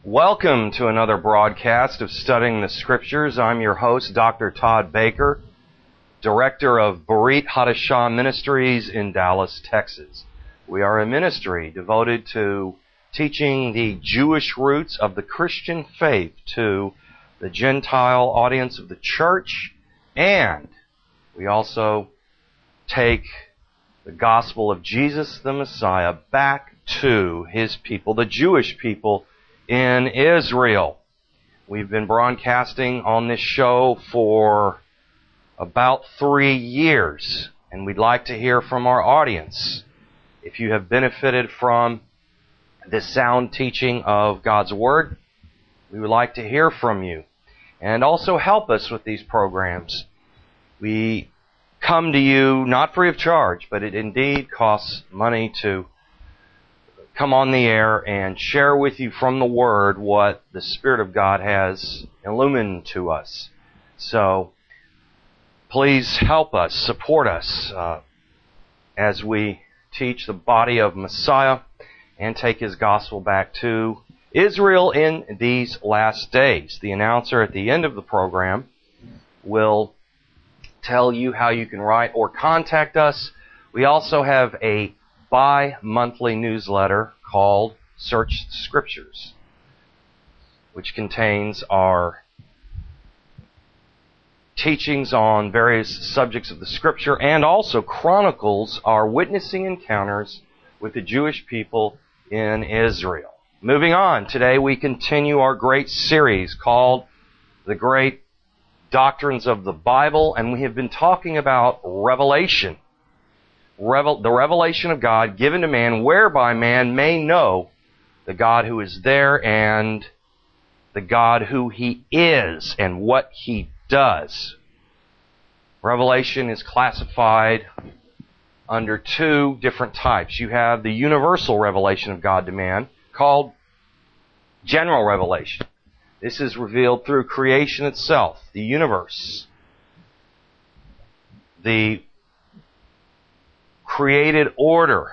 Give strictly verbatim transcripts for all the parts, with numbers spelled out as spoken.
Welcome to another broadcast of Studying the Scriptures. I'm your host, Doctor Todd Baker, Director of Berit Hadashah Ministries in Dallas, Texas. We are a ministry devoted to teaching the Jewish roots of the Christian faith to the Gentile audience of the church, and we also take the gospel of Jesus the Messiah back to His people, the Jewish people in Israel. We've been broadcasting on this show for about three years, and we'd like to hear from our audience. If you have benefited from this sound teaching of God's Word, we would like to hear from you. And also help us with these programs. We come to you not free of charge, but it indeed costs money to come on the air and share with you from the Word what the Spirit of God has illumined to us. So, please help us, support us uh, as we teach the body of Messiah and take His gospel back to Israel in these last days. The announcer at the end of the program will tell you how you can write or contact us. We also have a bi-monthly newsletter called Search the Scriptures, which contains our teachings on various subjects of the Scripture and also chronicles our witnessing encounters with the Jewish people in Israel. Moving on, today we continue our great series called The Great Doctrines of the Bible, and we have been talking about revelation. Revel, the revelation of God given to man, whereby man may know the God who is there and the God who He is and what He does. Revelation is classified under two different types. You have the universal revelation of God to man, called general revelation. This is revealed through creation itself, the universe. The created order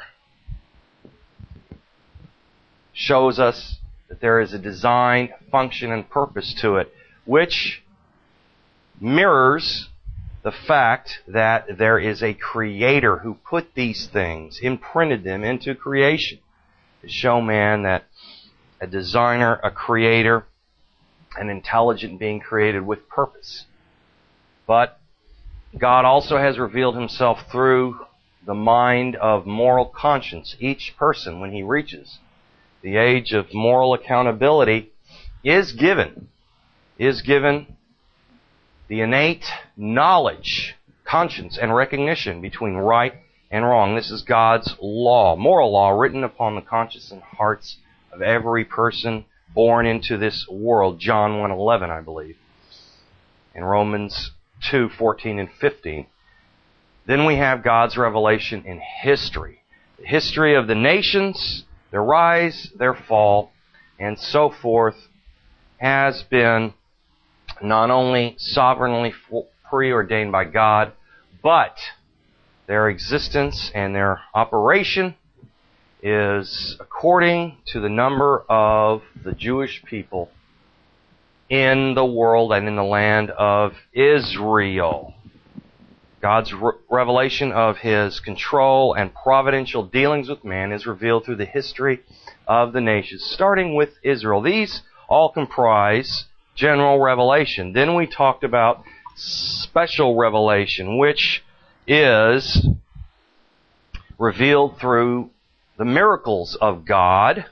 shows us that there is a design, function, and purpose to it, which mirrors the fact that there is a creator who put these things, imprinted them into creation, to show man that a designer, a creator, an intelligent being created with purpose. But God also has revealed Himself through the mind of moral conscience. Each person, when he reaches the age of moral accountability, is given, is given the innate knowledge, conscience, and recognition between right and wrong. This is God's law, moral law, written upon the conscience and hearts of every person born into this world. John one eleven, I believe. And Romans two fourteen and fifteen. Then we have God's revelation in history. The history of the nations, their rise, their fall, and so forth, has been not only sovereignly preordained by God, but their existence and their operation is according to the number of the Jewish people in the world and in the land of Israel. God's re- revelation of His control and providential dealings with man is revealed through the history of the nations, starting with Israel. These all comprise general revelation. Then we talked about special revelation, which is revealed through the miracles of God.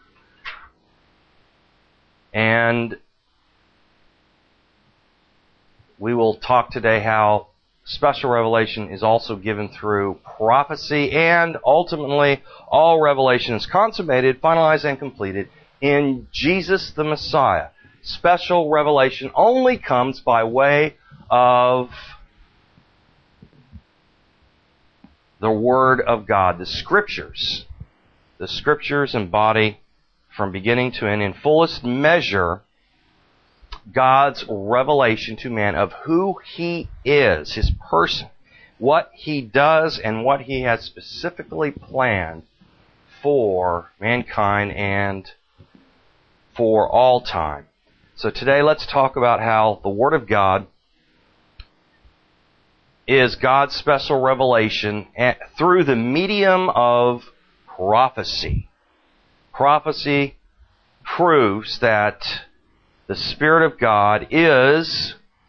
And we will talk today how special revelation is also given through prophecy, and ultimately all revelation is consummated, finalized, and completed in Jesus the Messiah. Special revelation only comes by way of the Word of God, the Scriptures. The Scriptures embody from beginning to end in fullest measure God's revelation to man of who He is, His person, what He does, and what He has specifically planned for mankind and for all time. So today let's talk about how the Word of God is God's special revelation through the medium of prophecy. Prophecy proves that the Spirit of God is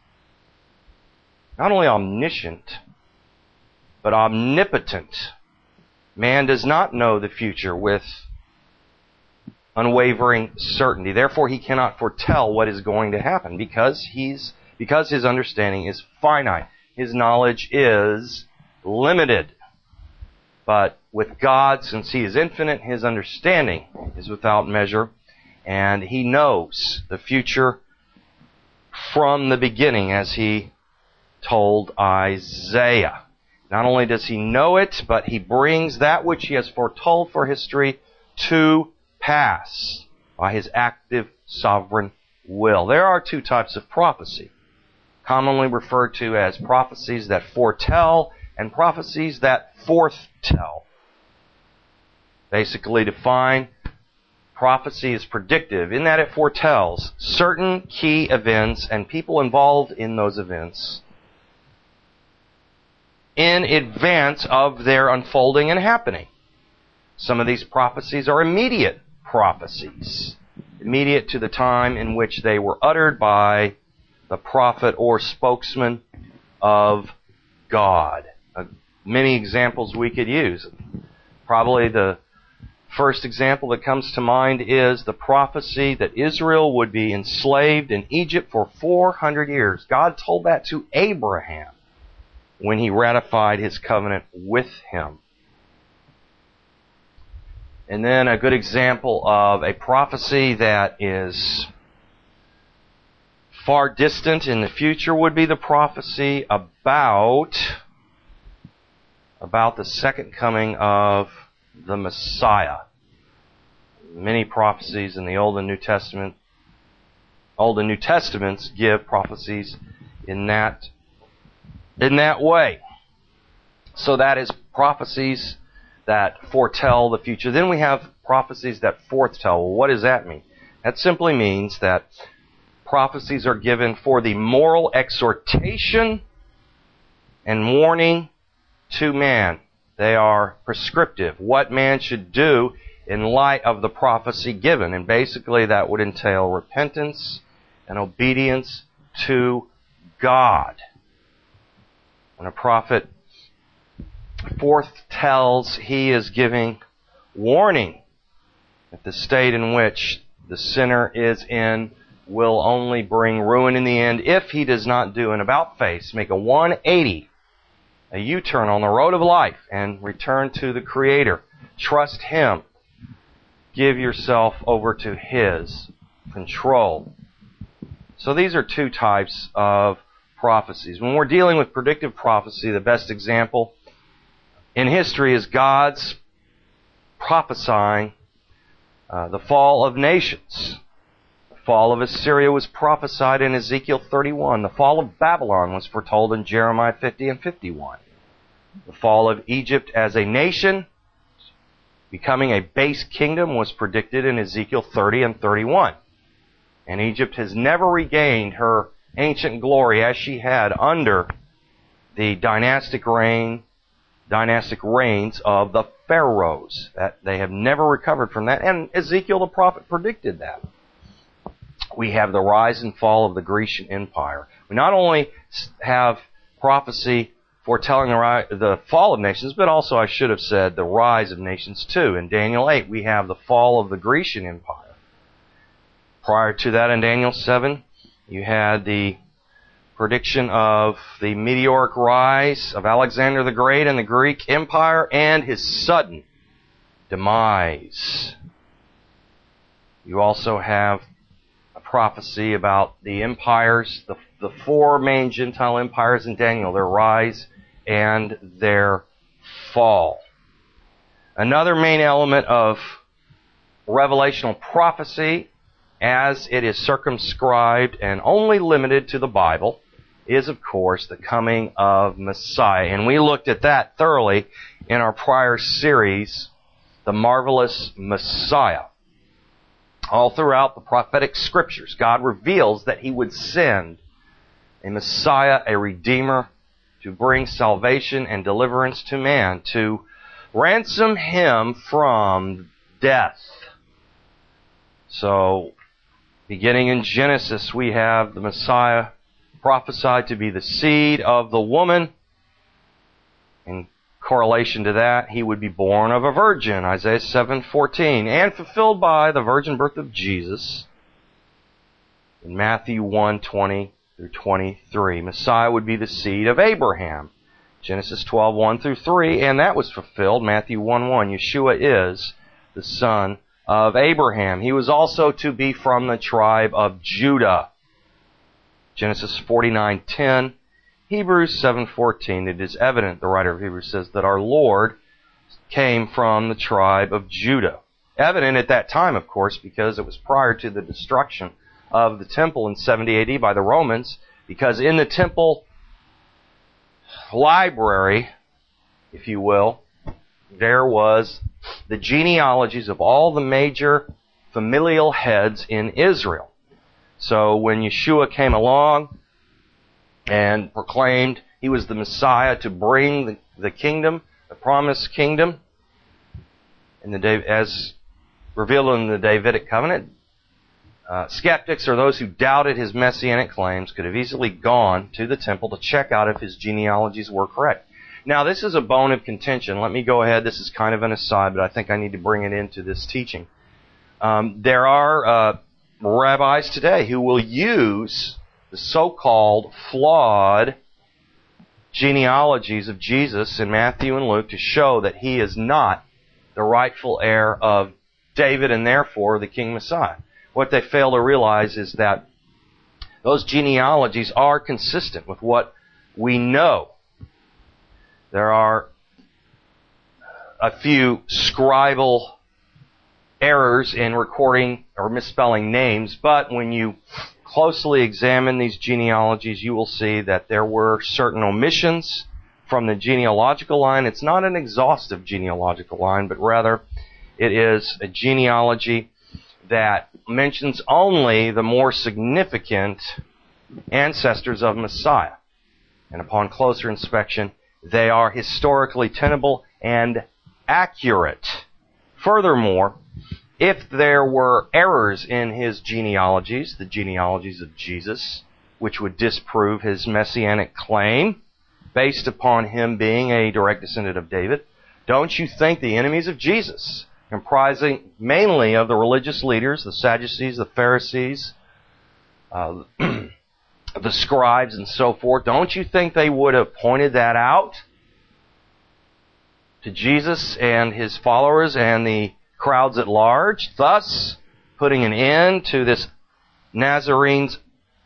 not only omniscient, but omnipotent. Man does not know the future with unwavering certainty. Therefore, he cannot foretell what is going to happen because he's because his understanding is finite. His knowledge is limited. But with God, since He is infinite, His understanding is without measure, and He knows the future from the beginning, as He told Isaiah. Not only does He know it, but He brings that which He has foretold for history to pass by His active sovereign will. There are two types of prophecy, commonly referred to as prophecies that foretell and prophecies that forthtell. Basically defined, prophecy is predictive in that it foretells certain key events and people involved in those events in advance of their unfolding and happening. Some of these prophecies are immediate prophecies, immediate to the time in which they were uttered by the prophet or spokesman of God. Uh, many examples we could use. Probably the first example that comes to mind is the prophecy that Israel would be enslaved in Egypt for four hundred years. God told that to Abraham when He ratified His covenant with him. And then a good example of a prophecy that is far distant in the future would be the prophecy about, about the second coming of the Messiah. Many prophecies in the Old and New Testament, Old and New Testaments give prophecies in that, in that way. So that is prophecies that foretell the future. Then we have prophecies that forthtell. Well, what does that mean? That simply means that prophecies are given for the moral exhortation and warning to man. They are prescriptive, what man should do in light of the prophecy given. And basically that would entail repentance and obedience to God. When a prophet forthtells, he is giving warning that the state in which the sinner is in will only bring ruin in the end if he does not do an about-face, make a one eighty, a U-turn on the road of life, and return to the Creator. Trust Him. Give yourself over to His control. So these are two types of prophecies. When we're dealing with predictive prophecy, the best example in history is God's prophesying uh, the fall of nations. The fall of Assyria was prophesied in Ezekiel thirty-one. The fall of Babylon was foretold in Jeremiah fifty and fifty-one. The fall of Egypt as a nation, becoming a base kingdom, was predicted in Ezekiel thirty and thirty-one. And Egypt has never regained her ancient glory as she had under the dynastic reign dynastic reigns of the pharaohs. That they have never recovered from that, and Ezekiel the prophet predicted that. We have the rise and fall of the Grecian Empire. We not only have prophecy foretelling the, ri- the fall of nations, but also, I should have said, the rise of nations too. In Daniel eight, we have the fall of the Grecian Empire. Prior to that, in Daniel seven, you had the prediction of the meteoric rise of Alexander the Great and the Greek Empire and his sudden demise. You also have a prophecy about the empires, the, the four main Gentile empires in Daniel, their rise and their fall. Another main element of revelational prophecy, as it is circumscribed and only limited to the Bible, is, of course, the coming of Messiah. And we looked at that thoroughly in our prior series, The Marvelous Messiah. All throughout the prophetic scriptures, God reveals that He would send a Messiah, a Redeemer, to bring salvation and deliverance to man, to ransom him from death. So, beginning in Genesis, we have the Messiah prophesied to be the seed of the woman. In correlation to that, He would be born of a virgin, Isaiah seven fourteen, and fulfilled by the virgin birth of Jesus in Matthew one twenty through twenty-three. Messiah would be the seed of Abraham, Genesis twelve one through three, and that was fulfilled, Matthew one one. Yeshua is the son of Abraham. He was also to be from the tribe of Judah, Genesis forty-nine ten. Hebrews seven fourteen, it is evident, the writer of Hebrews says, that our Lord came from the tribe of Judah. Evident at that time, of course, because it was prior to the destruction of the temple in seventy A D by the Romans, because in the temple library, if you will, there was the genealogies of all the major familial heads in Israel. So when Yeshua came along and proclaimed He was the Messiah to bring the, the kingdom, the promised kingdom, in the as revealed in the Davidic covenant, uh, skeptics or those who doubted His messianic claims could have easily gone to the temple to check out if His genealogies were correct. Now, this is a bone of contention. Let me go ahead. This is kind of an aside, but I think I need to bring it into this teaching. Um, there are uh, rabbis today who will use the so-called flawed genealogies of Jesus in Matthew and Luke to show that He is not the rightful heir of David and therefore the King Messiah. What they fail to realize is that those genealogies are consistent with what we know. There are a few scribal errors in recording or misspelling names, but when you closely examine these genealogies, you will see that there were certain omissions from the genealogical line. It's not an exhaustive genealogical line, but rather it is a genealogy that mentions only the more significant ancestors of Messiah. And upon closer inspection, they are historically tenable and accurate. Furthermore, if there were errors in His genealogies, the genealogies of Jesus, which would disprove His messianic claim based upon Him being a direct descendant of David, don't you think the enemies of Jesus, comprising mainly of the religious leaders, the Sadducees, the Pharisees, uh, the scribes, and so forth, don't you think they would have pointed that out to Jesus and His followers and the crowds at large, thus putting an end to this Nazarene's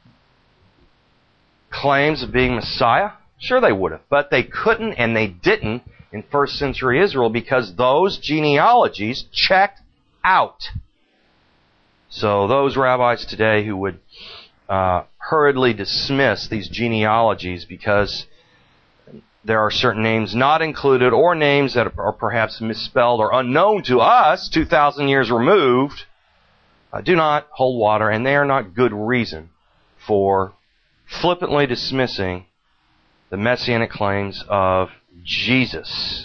claims of being Messiah? Sure they would have, but they couldn't and they didn't in first century Israel because those genealogies checked out. So those rabbis today who would uh, hurriedly dismiss these genealogies because there are certain names not included or names that are perhaps misspelled or unknown to us two thousand years removed uh, do not hold water, and they are not good reason for flippantly dismissing the messianic claims of Jesus.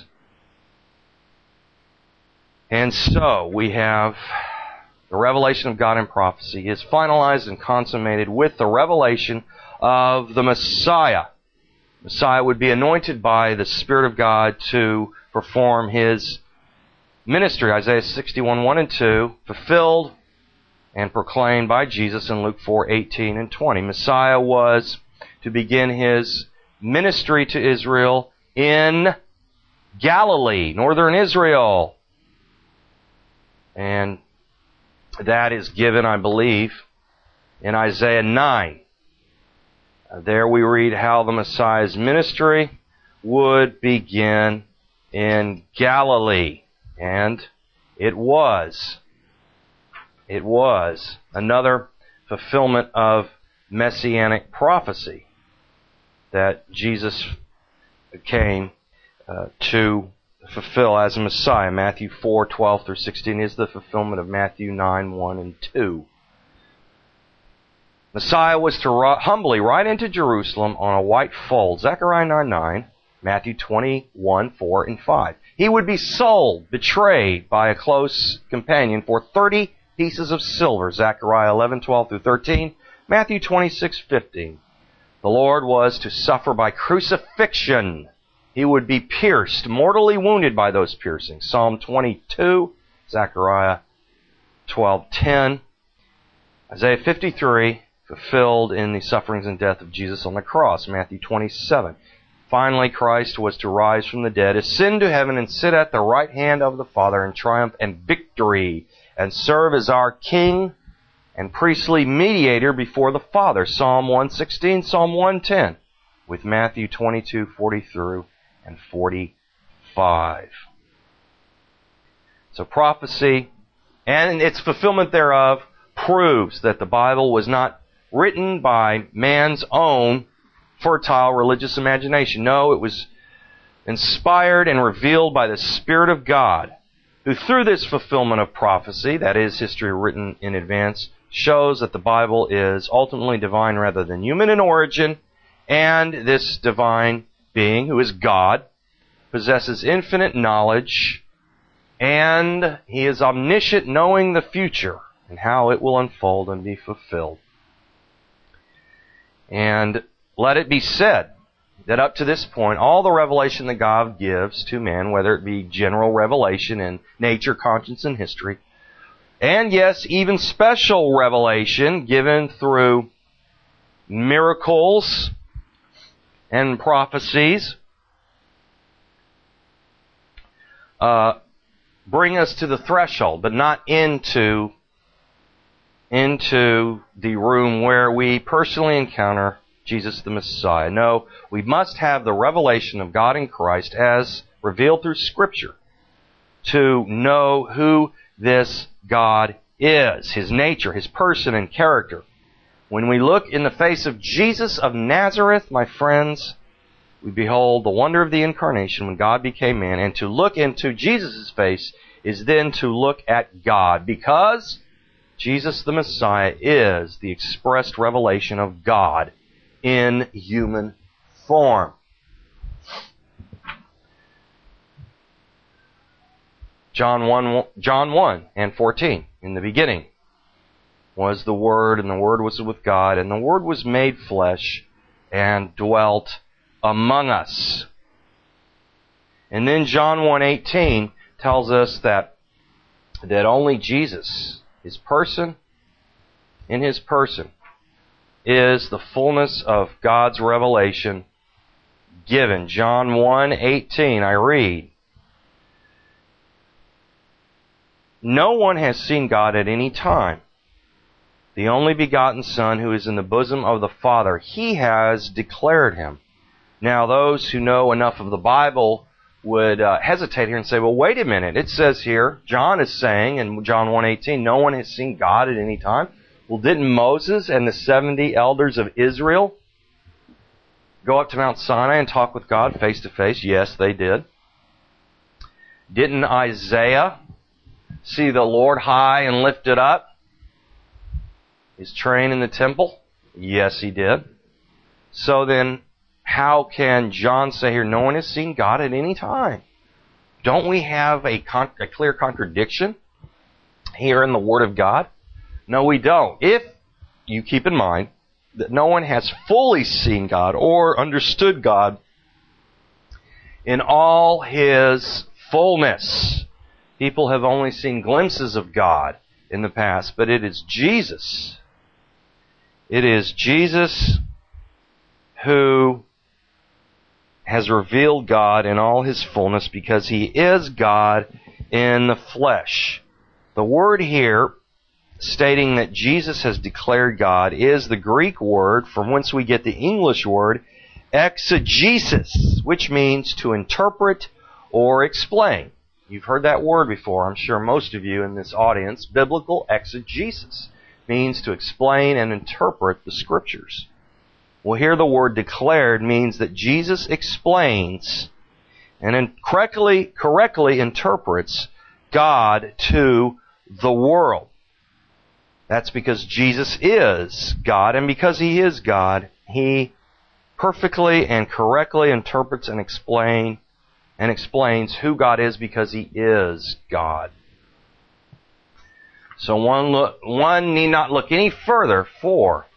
And so we have the revelation of God in prophecy is finalized and consummated with the revelation of the Messiah. Messiah would be anointed by the Spirit of God to perform His ministry, Isaiah sixty-one one and two, fulfilled and proclaimed by Jesus in Luke four eighteen and twenty. Messiah was to begin His ministry to Israel in Galilee, northern Israel. And that is given, I believe, in Isaiah nine. There we read how the Messiah's ministry would begin in Galilee. And it was. It was another fulfillment of messianic prophecy that Jesus came uh, to fulfill as a Messiah. Matthew four, twelve through sixteen is the fulfillment of Matthew nine, one and two. Messiah was to ru- humbly ride into Jerusalem on a white foal. Zechariah nine, nine, Matthew twenty-one, four and five. He would be sold, betrayed by a close companion for thirty pieces of silver. Zechariah eleven, twelve through thirteen, Matthew twenty-six, fifteen. The Lord was to suffer by crucifixion. He would be pierced, mortally wounded by those piercings. Psalm twenty-two, Zechariah twelve, ten, Isaiah fifty-three, fulfilled in the sufferings and death of Jesus on the cross. Matthew twenty-seven. Finally, Christ was to rise from the dead, ascend to heaven, and sit at the right hand of the Father in triumph and victory, and serve as our King and priestly mediator before the Father. Psalm one sixteen, Psalm one ten, with Matthew twenty-two, forty through and forty-five. So prophecy and its fulfillment thereof proves that the Bible was not written by man's own fertile religious imagination. No, it was inspired and revealed by the Spirit of God, who through this fulfillment of prophecy, that is, history written in advance, shows that the Bible is ultimately divine rather than human in origin, and this divine being, who is God, possesses infinite knowledge, and He is omniscient, knowing the future and how it will unfold and be fulfilled. And let it be said that up to this point, all the revelation that God gives to man, whether it be general revelation in nature, conscience, and history, and yes, even special revelation given through miracles and prophecies, uh, bring us to the threshold, but not into, into the room where we personally encounter Jesus the Messiah. No, we must have the revelation of God in Christ as revealed through Scripture to know who this God is, His nature, His person and character. When we look in the face of Jesus of Nazareth, my friends, we behold the wonder of the incarnation when God became man. And to look into Jesus' face is then to look at God, because Jesus the Messiah is the expressed revelation of God in human form. John one, John one and fourteen. In the beginning was the Word, and the Word was with God, and the Word was made flesh and dwelt among us. And then John one eighteen tells us that that only Jesus, His person, in His person, is the fullness of God's revelation given. John one eighteen, I read, "No one has seen God at any time. The only begotten Son, who is in the bosom of the Father, He has declared Him." Now, those who know enough of the Bible would uh, hesitate here and say, well, wait a minute. It says here, John is saying in John one eighteen, no one has seen God at any time. Well, didn't Moses and the seventy elders of Israel go up to Mount Sinai and talk with God face to face? Yes, they did. Didn't Isaiah see the Lord high and lifted up, His train in the temple? Yes, he did. So then, how can John say here, no one has seen God at any time? Don't we have a, con- a clear contradiction here in the Word of God? No, we don't. If you keep in mind that no one has fully seen God or understood God in all His fullness. People have only seen glimpses of God in the past, but it is Jesus. It is Jesus who has revealed God in all His fullness, because He is God in the flesh. The word here, stating that Jesus has declared God, is the Greek word from whence we get the English word exegesis, which means to interpret or explain. You've heard that word before, I'm sure most of you in this audience. Biblical exegesis means to explain and interpret the Scriptures. Well, here the word declared means that Jesus explains and in correctly, correctly interprets God to the world. That's because Jesus is God, and because He is God, He perfectly and correctly interprets and explain and explains who God is because He is God. So one look, one need not look any further for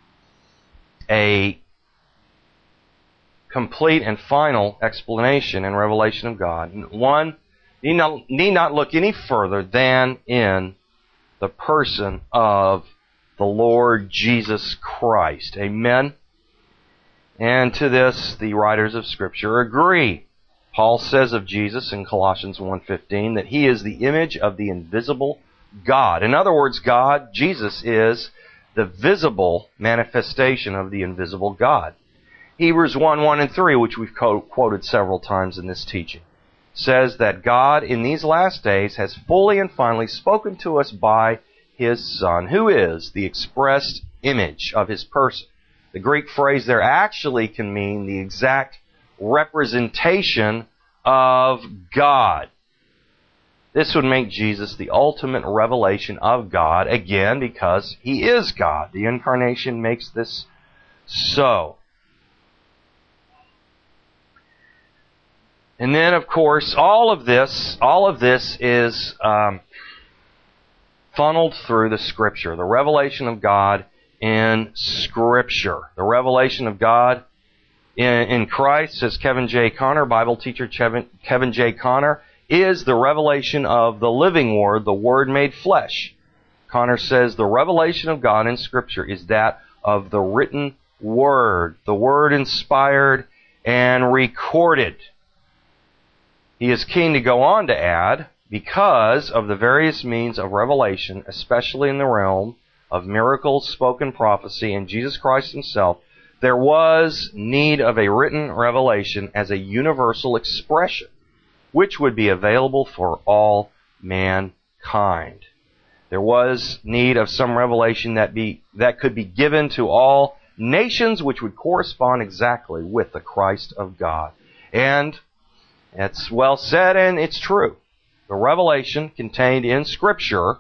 a complete and final explanation and revelation of God. One need not, need not look any further than in the person of the Lord Jesus Christ. Amen? And to this, the writers of Scripture agree. Paul says of Jesus in Colossians one fifteen that He is the image of the invisible God. In other words, God, Jesus, is the visible manifestation of the invisible God. Hebrews one, one and three, which we've quoted several times in this teaching, says that God in these last days has fully and finally spoken to us by His Son, who is the expressed image of His person. The Greek phrase there actually can mean the exact representation of God. This would make Jesus the ultimate revelation of God, again, because He is God. The Incarnation makes this so. And then, of course, all of this, all of this is um, funneled through the Scripture, the revelation of God in Scripture. The revelation of God in, in Christ, says Kevin J. Conner, Bible teacher Kevin, Kevin J. Conner, is the revelation of the living Word, the Word made flesh. Conner says the revelation of God in Scripture is that of the written Word, the Word inspired and recorded. He is keen to go on to add, because of the various means of revelation, especially in the realm of miracles, spoken prophecy, and Jesus Christ Himself, there was need of a written revelation as a universal expression, which would be available for all mankind. There was need of some revelation that be that could be given to all nations, which would correspond exactly with the Christ of God. And it's well said, and it's true. The revelation contained in Scripture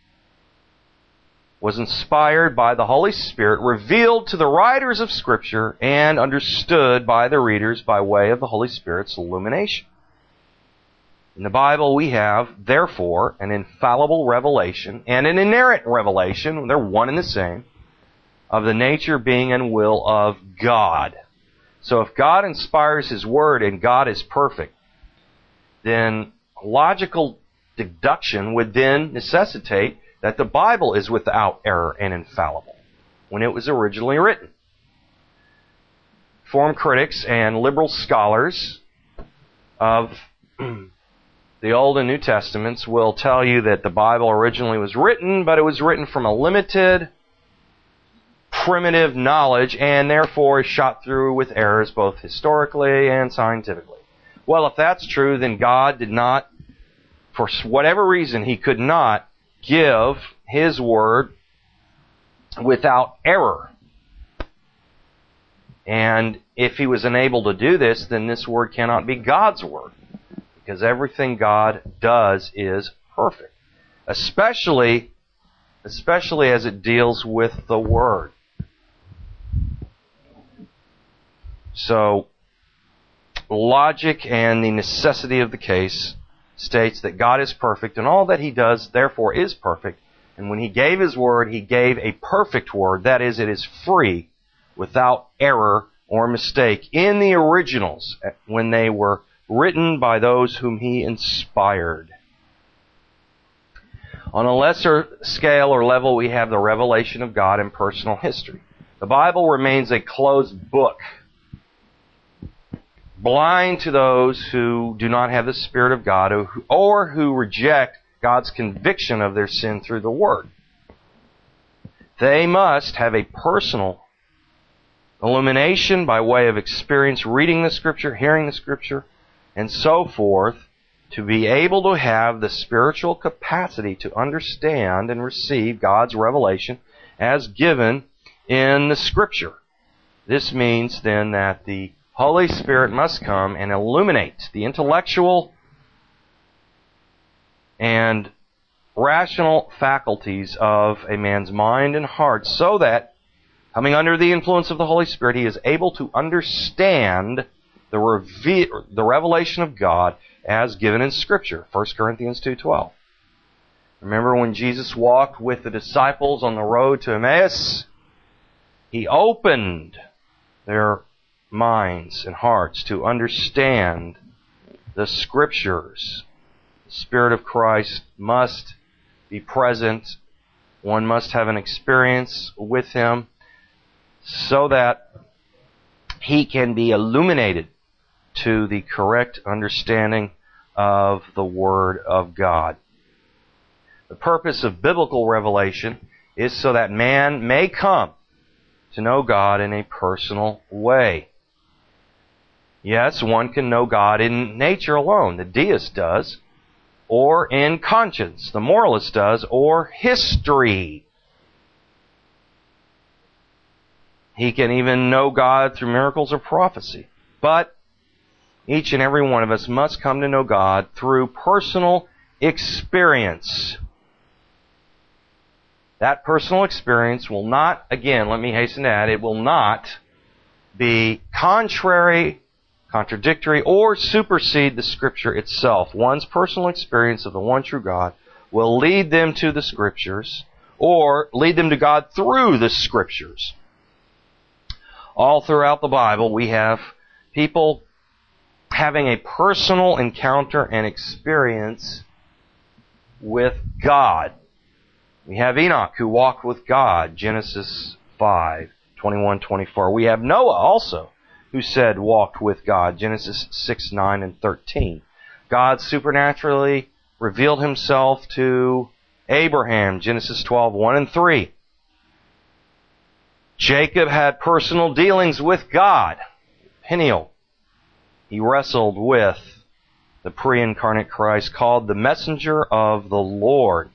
was inspired by the Holy Spirit, revealed to the writers of Scripture, and understood by the readers by way of the Holy Spirit's illumination. In the Bible we have, therefore, an infallible revelation and an inerrant revelation, they're one and the same, of the nature, being, and will of God. So if God inspires His Word and God is perfect, then logical deduction would then necessitate that the Bible is without error and infallible when it was originally written. Reformed critics and liberal scholars of the Old and New Testaments will tell you that the Bible originally was written, but it was written from a limited, primitive knowledge and therefore is shot through with errors both historically and scientifically. Well, if that's true, then God did not, for whatever reason, He could not give His Word without error. And if He was unable to do this, then this Word cannot be God's Word, because everything God does is perfect, especially, especially as it deals with the Word. So, logic and the necessity of the case states that God is perfect, and all that He does, therefore, is perfect. And when He gave His Word, He gave a perfect Word. That is, it is free, without error or mistake, in the originals, when they were written by those whom He inspired. On a lesser scale or level, we have the revelation of God in personal history. The Bible remains a closed book, blind to those who do not have the Spirit of God or who reject God's conviction of their sin through the Word. They must have a personal illumination by way of experience reading the Scripture, hearing the Scripture, and so forth, to be able to have the spiritual capacity to understand and receive God's revelation as given in the Scripture. This means then that the Holy Spirit must come and illuminate the intellectual and rational faculties of a man's mind and heart so that, coming under the influence of the Holy Spirit, he is able to understand the, reve- the revelation of God as given in Scripture. First Corinthians two twelve. Remember when Jesus walked with the disciples on the road to Emmaus? He opened their minds and hearts to understand the Scriptures. The Spirit of Christ must be present. One must have an experience with Him so that he can be illuminated to the correct understanding of the Word of God. The purpose of biblical revelation is so that man may come to know God in a personal way. Yes, one can know God in nature alone, the deist does, or in conscience, the moralist does, or history. He can even know God through miracles or prophecy. But each and every one of us must come to know God through personal experience. That personal experience will not, again, let me hasten to add, it will not be contrary, contradictory, or supersede the Scripture itself. One's personal experience of the one true God will lead them to the Scriptures, or lead them to God through the Scriptures. All throughout the Bible, we have people having a personal encounter and experience with God. We have Enoch who walked with God, Genesis five, twenty-one, twenty-four. We have Noah also, who said walked with God, Genesis six, nine, and thirteen. God supernaturally revealed Himself to Abraham, Genesis twelve, one and three. Jacob had personal dealings with God, Peniel. He wrestled with the pre-incarnate Christ, called the messenger of the Lord.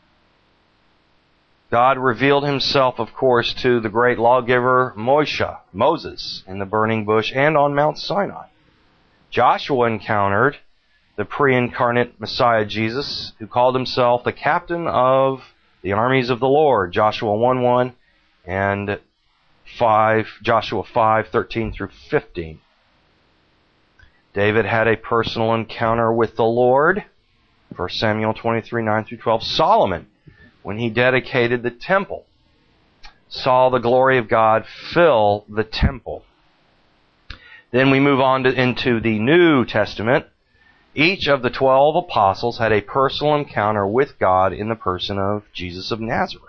God revealed Himself, of course, to the great lawgiver Moshe, Moses, in the burning bush and on Mount Sinai. Joshua encountered the pre-incarnate Messiah Jesus, who called himself the captain of the armies of the Lord, Joshua one one and five, Joshua five, thirteen through fifteen. David had a personal encounter with the Lord, First Samuel twenty-three, nine through twelve. Solomon, when he dedicated the temple, saw the glory of God fill the temple. Then we move on to, into the New Testament. Each of the twelve apostles had a personal encounter with God in the person of Jesus of Nazareth.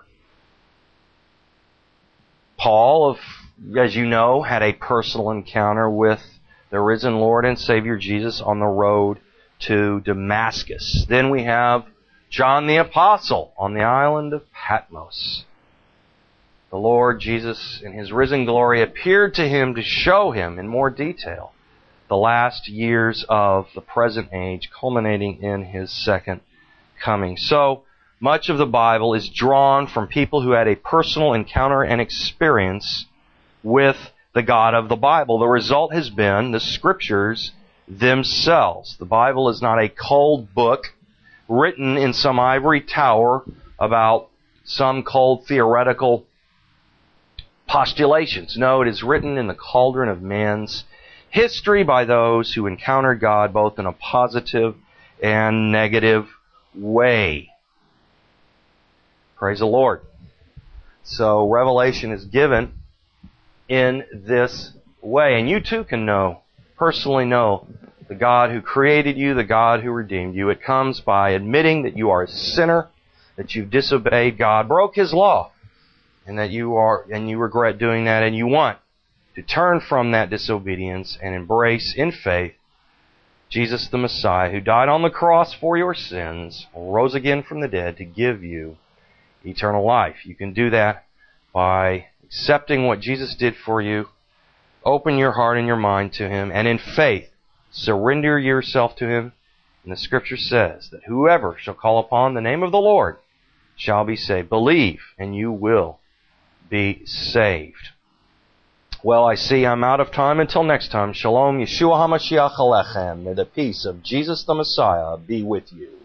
Paul, as you know, had a personal encounter with the risen Lord and Savior Jesus on the road to Damascus. Then we have John the Apostle on the island of Patmos. The Lord Jesus in His risen glory appeared to him to show him in more detail the last years of the present age, culminating in His second coming. So much of the Bible is drawn from people who had a personal encounter and experience with the God of the Bible. The result has been the Scriptures themselves. The Bible is not a cold book written in some ivory tower about some cold theoretical postulations. No, it is written in the cauldron of man's history by those who encountered God both in a positive and negative way. Praise the Lord. So revelation is given in this way. And you too can know, personally know, the God who created you, the God who redeemed you. It comes by admitting that you are a sinner, that you've disobeyed God, broke His law, and that you are, and you regret doing that, and you want to turn from that disobedience and embrace in faith Jesus the Messiah, who died on the cross for your sins, rose again from the dead to give you eternal life. You can do that by accepting what Jesus did for you, open your heart and your mind to Him, and in faith, surrender yourself to Him. And the Scripture says that whoever shall call upon the name of the Lord shall be saved. Believe, and you will be saved. Well, I see I'm out of time. Until next time, Shalom, Yeshua HaMashiach Alechem. May the peace of Jesus the Messiah be with you.